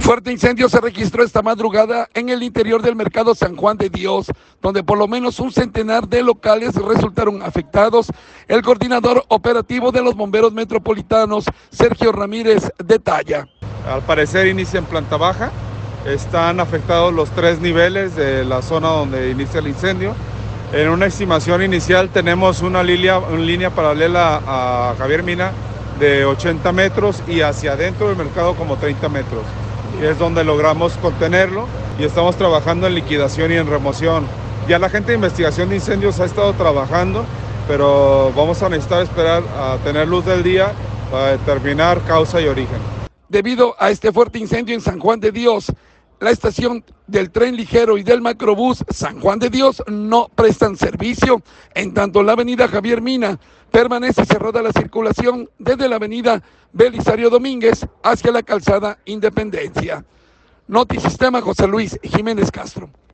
Fuerte incendio se registró esta madrugada en el interior del mercado San Juan de Dios, donde por lo menos un centenar de locales resultaron afectados. El coordinador operativo de los bomberos metropolitanos, Sergio Ramírez, detalla. Al parecer inicia en planta baja, están afectados los 3 niveles de la zona donde inicia el incendio. En una estimación inicial tenemos una línea paralela a Javier Mina de 80 metros y hacia adentro del mercado como 30 metros. Que es donde logramos contenerlo y estamos trabajando en liquidación y en remoción. Ya la gente de investigación de incendios ha estado trabajando, pero vamos a necesitar esperar a tener luz del día para determinar causa y origen. Debido a este fuerte incendio en San Juan de Dios, la estación del tren ligero y del macrobús San Juan de Dios no prestan servicio, en tanto la avenida Javier Mina permanece cerrada la circulación desde la avenida Belisario Domínguez hacia la calzada Independencia. Notisistema, José Luis Jiménez Castro.